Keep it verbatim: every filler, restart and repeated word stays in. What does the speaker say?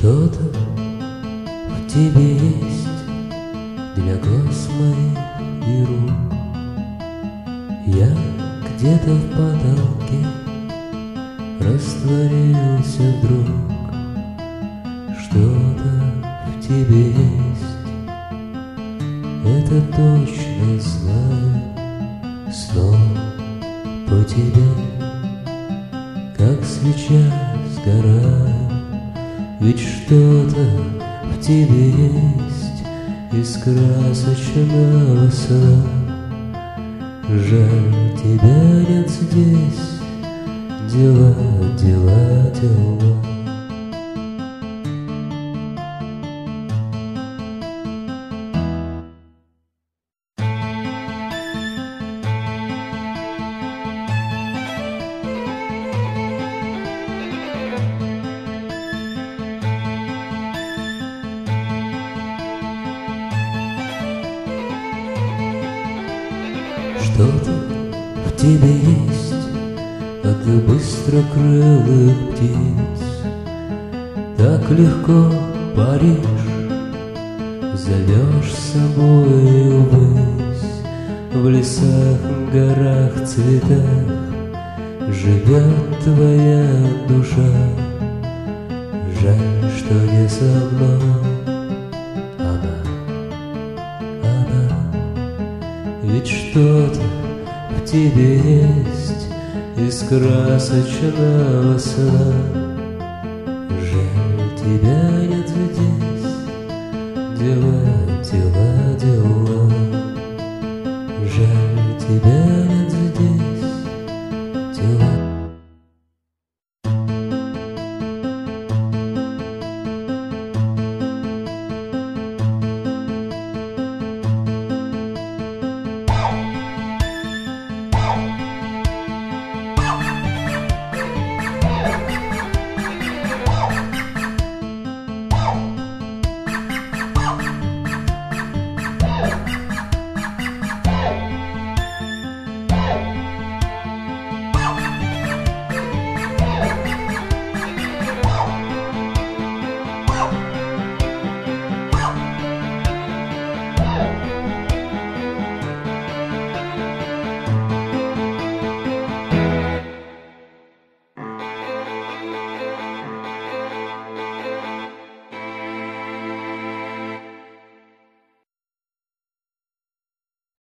Что-то в тебе есть для глаз моих и рук. Я где-то в потолке растворился вдруг. Что-то в тебе есть, это точно знаю. Снова по тебе, как свеча, сгораю. Ведь что-то в тебе есть из красочного сна. Жаль, тебя нет здесь, дела, дела, дела. Что-то в тебе есть от быстрокрылых птиц. Так легко паришь, зовешь с собой ввысь. В лесах, горах, цветах живет твоя душа. Жаль, что не со мной она, она. Ведь что-то в тебе есть из красочного сна. Жаль, тебя